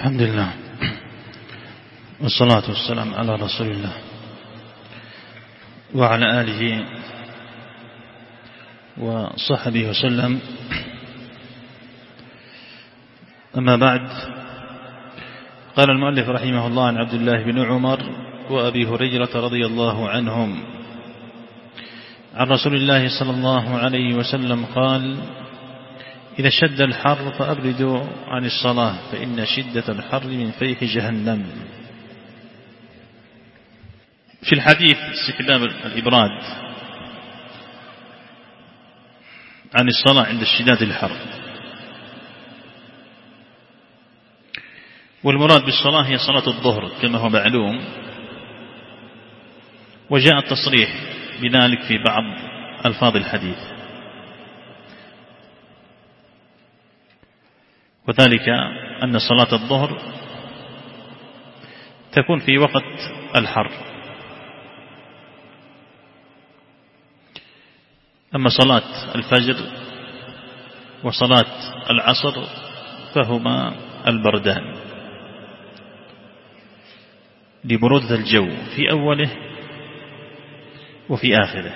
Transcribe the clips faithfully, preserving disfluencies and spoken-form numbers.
الحمد لله والصلاة والسلام على رسول الله وعلى آله وصحبه وسلم. أما بعد، قال المؤلف رحمه الله عن عبد الله بن عمر وأبي هريرة رضي الله عنهم عن رسول الله صلى الله عليه وسلم قال: إذا اشتد الحر فأبردوا عن الصلاة فإن شدة الحر من فيح جهنم. في الحديث استحباب الإبراد عن الصلاة عند اشتداد الحر، والمراد بالصلاة هي صلاة الظهر كما هو معلوم، وجاء التصريح بذلك في بعض ألفاظ الحديث، وذلك أن صلاة الظهر تكون في وقت الحر، أما صلاة الفجر وصلاة العصر فهما البردان لبرودة الجو في أوله وفي آخره.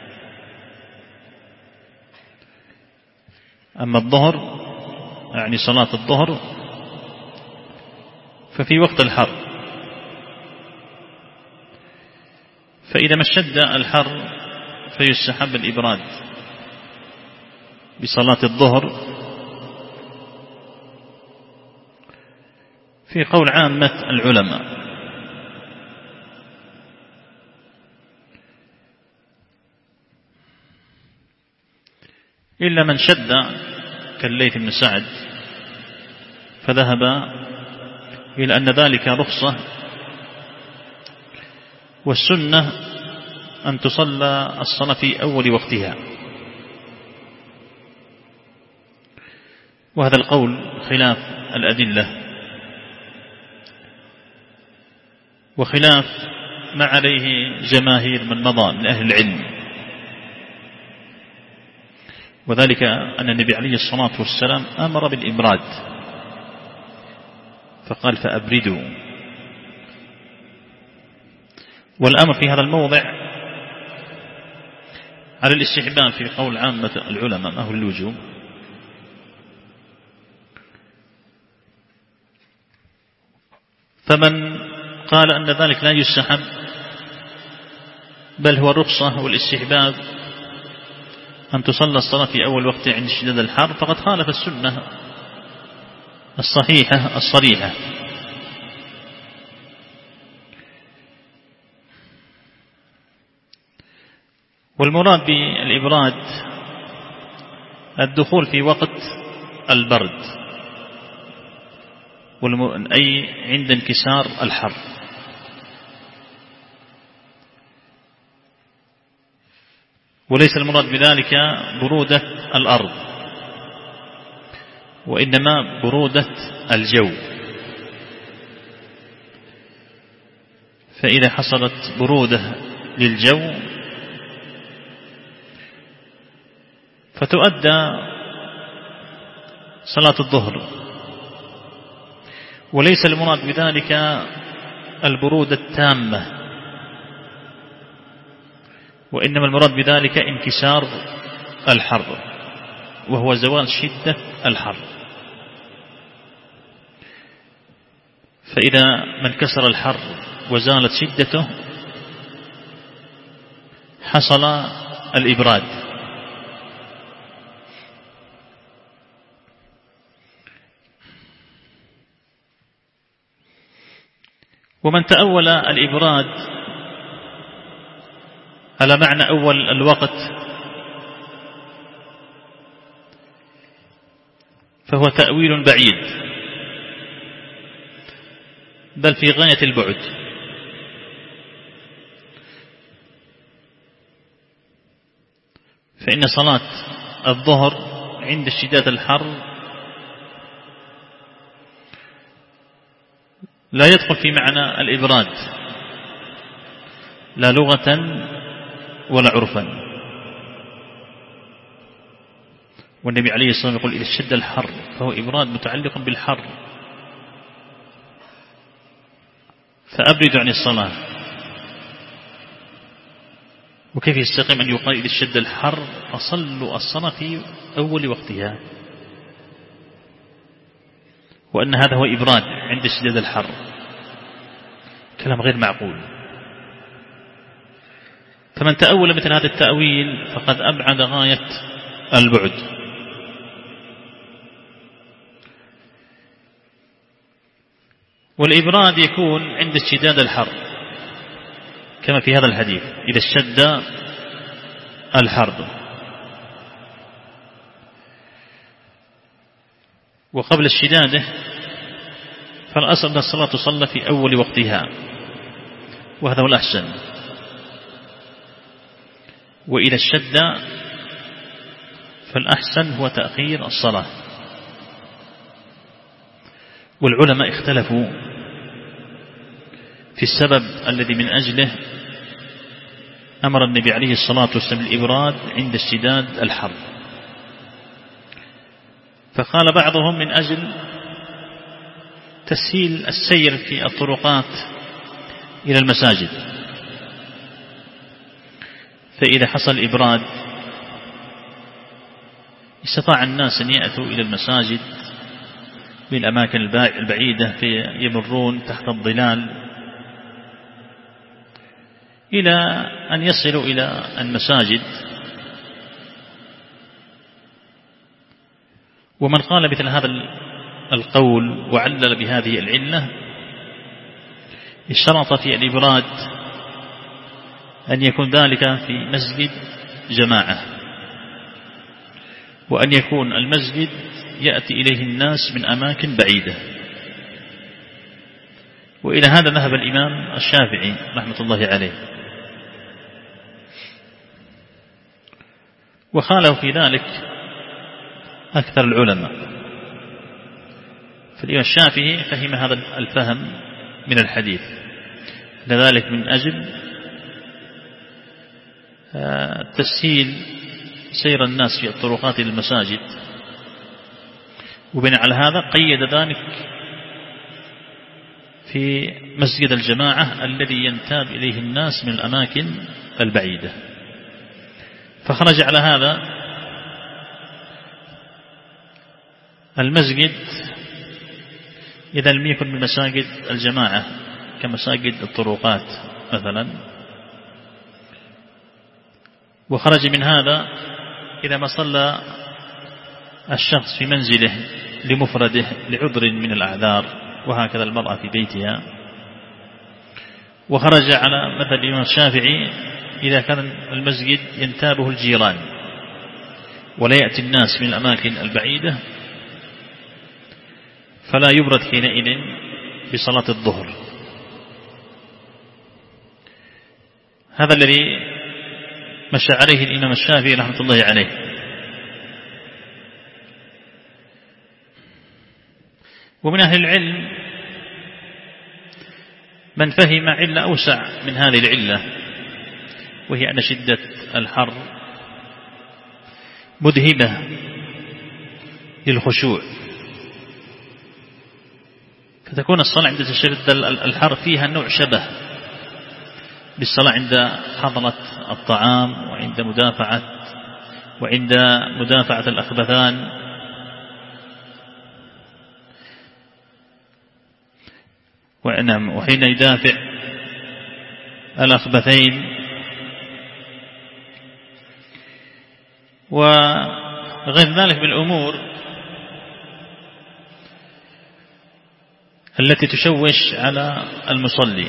أما الظهر يعني صلاة الظهر ففي وقت الحر، فإذا ما اشتد الحر فيستحب الإبراد بصلاة الظهر في قول عامة العلماء، إلا من شد كالليث بن سعد فذهب إلى أن ذلك رخصة، والسنة أن تصلى الصلاة في أول وقتها، وهذا القول خلاف الأدلة وخلاف ما عليه جماهير من مضى من أهل العلم، وذلك أن النبي عليه الصلاة والسلام أمر بالإبراد فقال: فأبردوا. والأمر في هذا الموضع على الاستحباب في قول عامة العلماء، ما هو الوجوب، فمن قال أن ذلك لا يستحب بل هو الرخصة والاستحباب أن تصلى الصلاة في أول وقت عند شدة الحر فقد خالف السنة الصحيحة الصريحة. والمراد بالإبراد الدخول في وقت البرد، أي عند انكسار الحر، وليس المراد بذلك برودة الأرض، وإنما برودة الجو. فإذا حصلت برودة للجو فتؤدى صلاة الظهر، وليس المراد بذلك البرودة التامة، وإنما المراد بذلك انكسار الحر، وهو زوال شدة الحر. فإذا ما انكسر الحر وزالت شدته حصل الإبراد. ومن تأول الإبراد على معنى أول الوقت فهو تأويل بعيد، بل في غاية البعد، فإن صلاة الظهر عند اشتداد الحر لا يدخل في معنى الإبراد لا لغة ولا عرفا، والنبي عليه الصلاة والسلام يقول: إذا اشتد الحر فهو إبراد متعلق بالحر، فأبردوا عن الصلاة. وكيف يستقيم أن يقال إذا اشتد الحر أصلوا الصلاة في أول وقتها، وأن هذا هو إبراد عند اشتداد الحر؟ كلام غير معقول. فمن تأول مثل هذا التأويل فقد أبعد غاية البعد. والإبراد يكون عند اشتداد الحر كما في هذا الحديث، إذا اشتد الحر. وقبل اشتداده فالأصل أن الصلاة تصلى في أول وقتها، وهذا هو الأحسن. وإذا اشتد فالأحسن هو تأخير الصلاة. والعلماء اختلفوا في السبب الذي من أجله أمر النبي عليه الصلاة والسلام الإبراد عند اشتداد الحر. فقال بعضهم من أجل تسهيل السير في الطرقات إلى المساجد، فإذا حصل إبراد استطاع الناس أن يأتوا إلى المساجد من الأماكن البعيدة فيمرون تحت الظلال إلى أن يصلوا إلى المساجد. ومن قال مثل هذا القول وعلل بهذه العلة اشترط في الإبراد أن يكون ذلك في مسجد جماعة، وأن يكون المسجد يأتي إليه الناس من أماكن بعيدة. وإلى هذا ذهب الإمام الشافعي رحمة الله عليه، وخالوا في ذلك أكثر العلماء. فالإمام الشافعي فهم هذا الفهم من الحديث، لذلك من أجل تسهيل سير الناس في الطرقات إلى المساجد، وبناء على هذا قيد ذلك في مسجد الجماعة الذي ينتاب إليه الناس من الأماكن البعيدة. فخرج على هذا المسجد إذا لم يكن من مساجد الجماعة كمساجد الطرقات مثلا، وخرج من هذا إذا ما صلى الشخص في منزله لمفرده لعذر من الأعذار، وهكذا المرأة في بيتها. وخرج على مثل الإمام الشافعي إذا كان المسجد ينتابه الجيران ولا يأتي الناس من الأماكن البعيدة فلا يبرد حينئذ بصلاة الظهر. هذا الذي مشى عليه الإمام الشافعي رحمة الله عليه. ومن أهل العلم من فهم علة أوسع من هذه العلة، وهي أن شدة الحر مذهبة للخشوع، فتكون الصلاة عند شدة الحر فيها نوع شبه بالصلاة عند حضرة الطعام وعند مدافعة وعند مدافعة الأخبثان. وحين يدافع الأخبثين. وغير ذلك من الأمور التي تشوش على المصلي،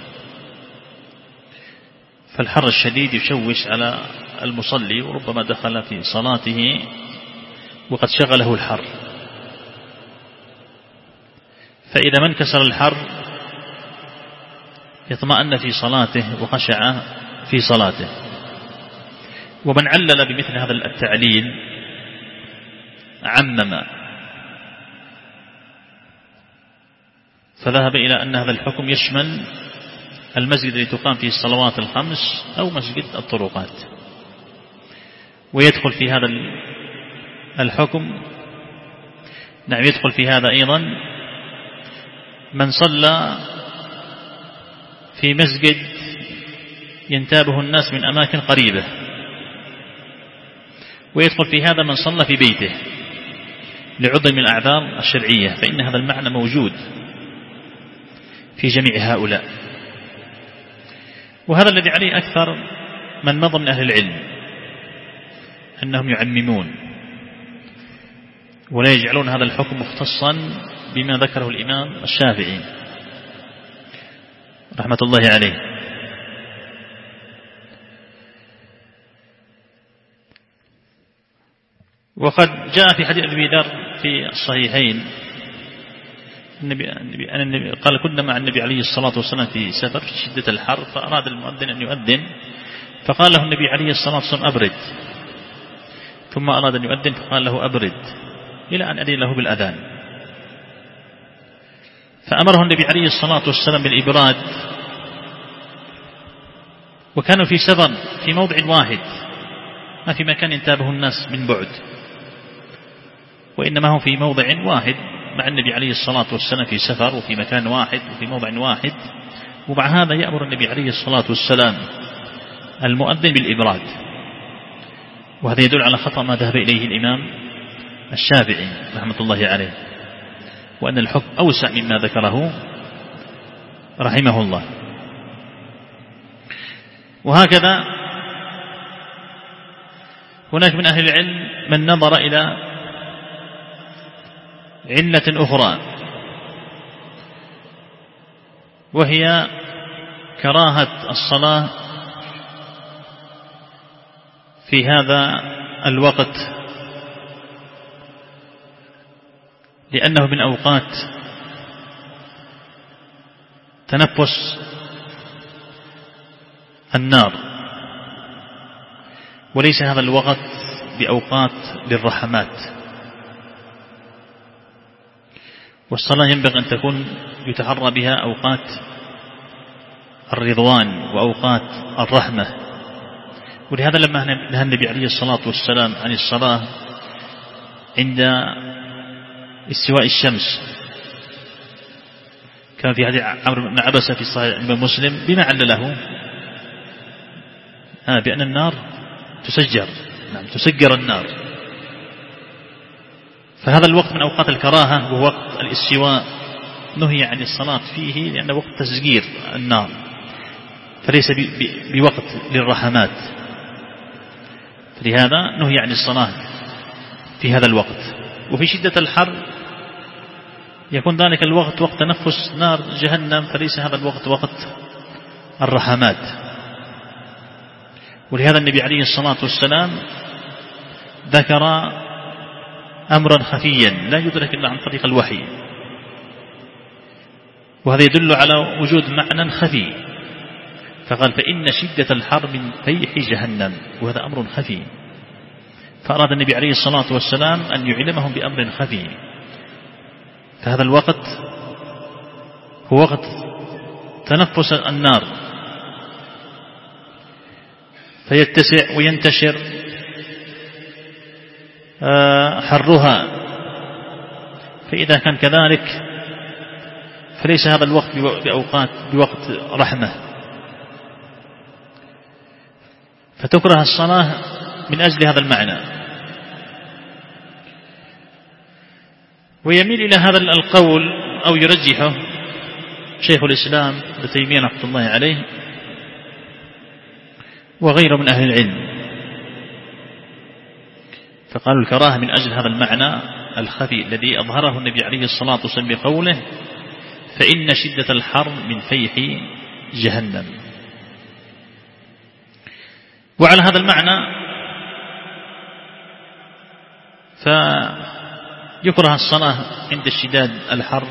فالحر الشديد يشوش على المصلي، وربما دخل في صلاته وقد شغله الحر. فإذا من كسر الحر يطمئن في صلاته وخشع في صلاته. ومن علل بمثل هذا التعليل عمم، فذهب إلى أن هذا الحكم يشمل المسجد الذي تقام فيه الصلوات الخمس أو مسجد الطرقات. ويدخل في هذا الحكم نعم يدخل في هذا أيضا من صلى في مسجد ينتابه الناس من أماكن قريبة، ويدخل في هذا من صلى في بيته لعذر من الأعذار الشرعية، فإن هذا المعنى موجود في جميع هؤلاء. وهذا الذي عليه أكثر من مضى من أهل العلم، أنهم يعممون ولا يجعلون هذا الحكم مختصا بما ذكره الإمام الشافعي رحمة الله عليه. وقد جاء في حديث أبي ذر في الصحيحين النبي النبي قال: كنا مع النبي عليه الصلاة والسلام في سفر في شدة الحر، فأراد المؤذن أن يؤذن، فقال له النبي عليه الصلاة والسلام: أبرد. ثم أراد أن يؤذن فقال له: أبرد، إلى أن أذن له بالأذان. فأمره النبي عليه الصلاة والسلام بالإبراد، وكانوا في سفر في موضع واحد، ما في مكان ينتابه الناس من بعد، وإنما هم في موضع واحد مع النبي عليه الصلاة والسلام في سفر وفي مكان واحد وفي موضع واحد. ومع هذا يأمر النبي عليه الصلاة والسلام المؤذن بالإبراد، وهذا يدل على خطأ ما ذهب إليه الإمام الشافعي رحمة الله عليه، وأن الحكم أوسع مما ذكره رحمه الله. وهكذا هناك من أهل العلم من نظر إلى علة أخرى، وهي كراهة الصلاة في هذا الوقت، لأنه من أوقات تنفس النار، وليس هذا الوقت بأوقات للرحمات. والصلاة ينبغي أن تكون يتحرى بها أوقات الرضوان وأوقات الرحمة. ولهذا لما نهى النبي عليه الصلاة والسلام عن الصلاة عند استواء الشمس، كان في حديث عمرو بن عبسة في صحيح الإمام مسلم، بما علله آه بأن النار تسجر، نعم تسجر النار. فهذا الوقت من أوقات الكراهة، وهو وقت الاستواء، نهي عن الصلاة فيه لأنه وقت تسجير النار، فليس بوقت للرحمات، فلهذا نهي عن الصلاة في هذا الوقت. وفي شدة الحر يكون ذلك الوقت وقت تنفس نار جهنم، فليس هذا الوقت وقت الرحمات. ولهذا النبي عليه الصلاة والسلام ذكر أمرا خفيا لا يدرك إلا عن طريق الوحي، وهذا يدل على وجود معنى خفي، فقال: فإن شدة الحر من فيح جهنم، وهذا أمر خفي. فأراد النبي عليه الصلاة والسلام أن يعلمهم بأمر خفي، فهذا الوقت هو وقت تنفس النار، فيتسع وينتشر حرها. فإذا كان كذلك فليس هذا الوقت بأوقات بوقت رحمة، فتكره الصلاة من أجل هذا المعنى. ويميل إلى هذا القول أو يرجحه شيخ الإسلام ابن تيمية رحمة الله عليه وغيره من أهل العلم، فقالوا الكراهة من أجل هذا المعنى الخفي الذي أظهره النبي عليه الصلاة والسلام بقوله: فإن شدة الحر من فيح جهنم. وعلى هذا المعنى فيكره الصلاة عند اشتداد الحر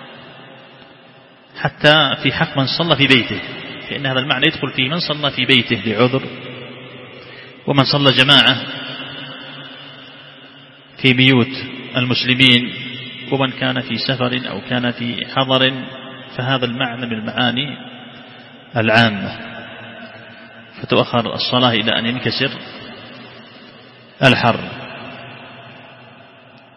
حتى في حق من صلى في بيته، فإن هذا المعنى يدخل فيه من صلى في بيته لعذر، ومن صلى جماعة في بيوت المسلمين، ومن كان في سفر أو كان في حضر، فهذا المعنى من المعاني العامة، فتؤخر الصلاة إلى أن ينكسر الحر.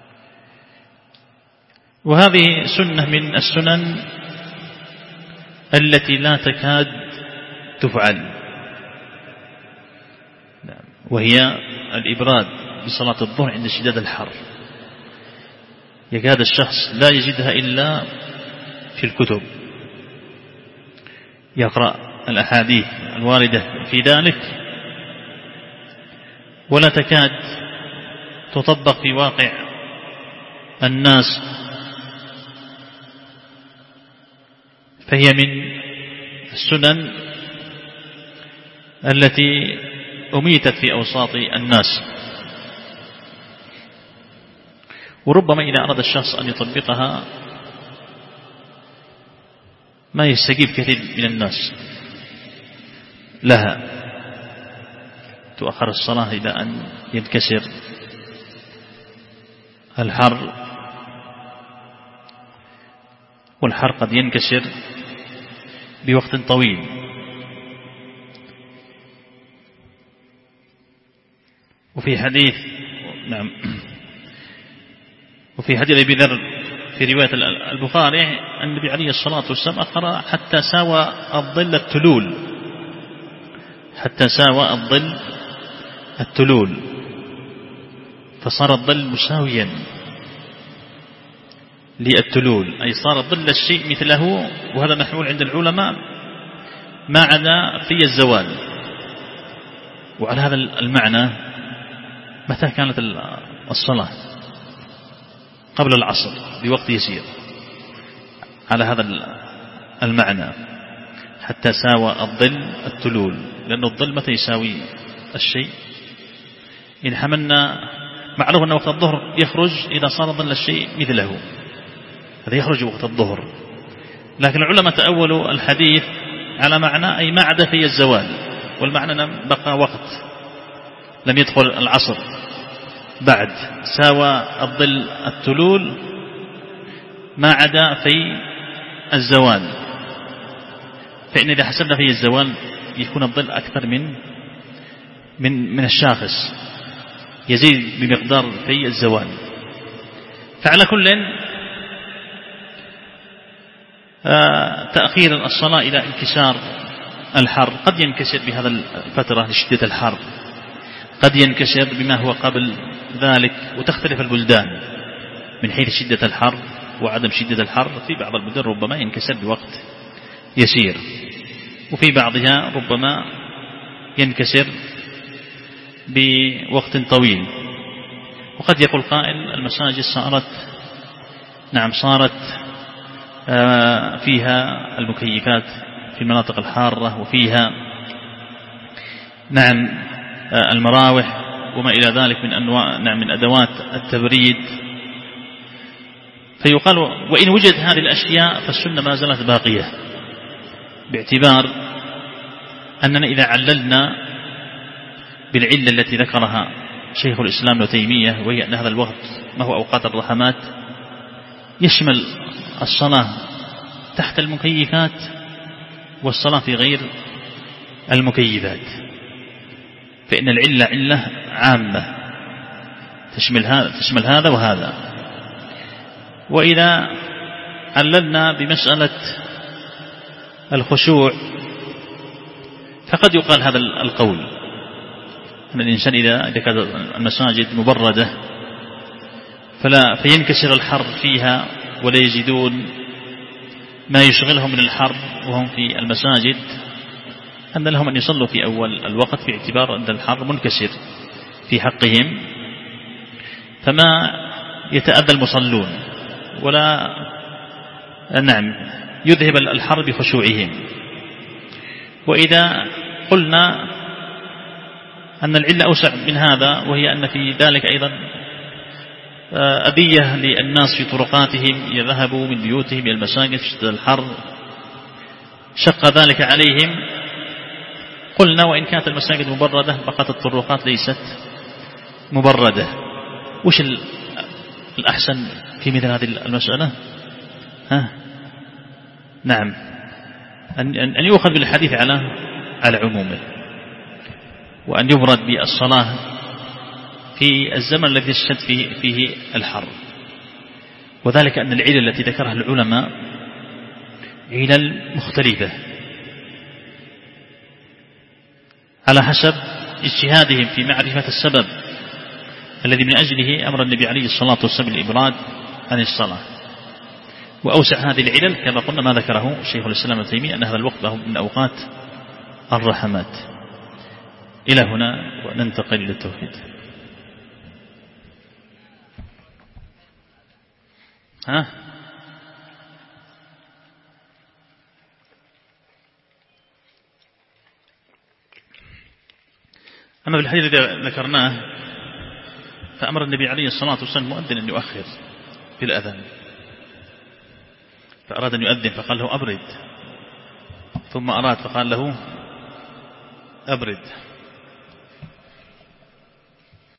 وهذه سنة من السنن التي لا تكاد تفعل، وهي الإبراد بصلاة الظهر عند شداد الحر. يكاد الشخص لا يجدها إلا في الكتب، يقرأ الأحاديث الواردة في ذلك ولا تكاد تطبق في واقع الناس، فهي من السنن التي أميتت في أوساط الناس. وربما إذا أراد الشخص أن يطبقها ما يستجيب كثير من الناس لها، تؤخر الصلاة إلى أن ينكسر الحر، والحر قد ينكسر بوقت طويل. وفي حديث نعم وفي حديث أبي ذر في رواية البخاري أن النبي عليه الصلاة والسلام أخر حتى ساوى الظل التلول، حتى ساوى الظل التلول، فصار الظل مساويا للتلول، أي صار ظل الشيء مثله، وهذا محمول عند العلماء ما عدا في الزوال. وعلى هذا المعنى متى كانت الصلاة؟ قبل العصر بوقت يسير، على هذا المعنى حتى ساوى الظل التلول، لأن الظل متى يساوي الشيء؟ إن حملنا معروف أن وقت الظهر يخرج إذا صار ظل الشيء مثله، هذا يخرج وقت الظهر، لكن العلماء تأولوا الحديث على معنى أي ما عدا في الزوال، والمعنى بقى وقت لم يدخل العصر بعد، ساوى الظل التلول ما عدا في الزوال. فإن إذا حسبنا في الزوال يكون الظل أكثر من من من الشاخص، يزيد بمقدار في الزوال. فعلى كل تأخير الصلاة إلى انكسار الحر قد ينكسر بهذا الفترة لشدة الحر، قد ينكسر بما هو قبل ذلك، وتختلف البلدان من حيث شدة الحر وعدم شدة الحر. في بعض البلدان ربما ينكسر بوقت يسير، وفي بعضها ربما ينكسر بوقت طويل. وقد يقول قائل المساجد صارت نعم صارت فيها المكيفات في المناطق الحارة، وفيها نعم المراوح وما إلى ذلك من أنواع نعم من أدوات التبريد. فيقال وإن وجد هذه الأشياء فالسنة ما زالت باقية، باعتبار أننا إذا عللنا بالعلة التي ذكرها شيخ الإسلام ابن تيمية، وهي أن هذا الوقت ما هو أوقات الرحمات، يشمل الصلاة تحت المكيفات والصلاة في غير المكيفات، فإن العلة علة عامة تشمل هذا تشمل هذا وهذا. وإذا عللنا بمسألة الخشوع فقد يقال هذا القول أن الإنسان إذا كانت المساجد مبردة فلا فينكسر الحر فيها ولا يجدون ما يشغلهم من الحر وهم في المساجد، أن لهم أن يصلوا في أول الوقت في اعتبار أن الحر منكسر في حقهم، فما يتأذى المصلون ولا نعم يذهب الحر بخشوعهم. وإذا قلنا أن العلة أوسع من هذا، وهي أن في ذلك أيضا أذية للناس في طرقاتهم، يذهبوا من بيوتهم إلى المساجد في شدة الحر، شق ذلك عليهم. قلنا وإن كانت المساجد مبردة بقت الطرقات ليست مبردة. وش الأحسن في مثل هذه المسألة؟ ها؟ نعم أن يؤخذ بالحديث على على عمومه، وأن يبرد بالصلاة في الزمن الذي اشتد فيه, فيه الحر، وذلك أن العلة التي ذكرها العلماء علل مختلفة على حسب اجتهادهم في معرفة السبب الذي من أجله أمر النبي عليه الصلاة والسلام بالإبراد عن الصلاة. وأوسع هذه العلل كما قلنا ما ذكره شيخ الإسلام ابن تيمية أن هذا الوقت له من أوقات الرحمات. إلى هنا وننتقل إلى التوحيد. ها أما في الحديث الذي ذكرناه فأمر النبي عليه الصلاة والسلام المؤذن أن يؤخر في الأذان، فأراد أن يؤذن فقال له أبرد، ثم أراد فقال له أبرد،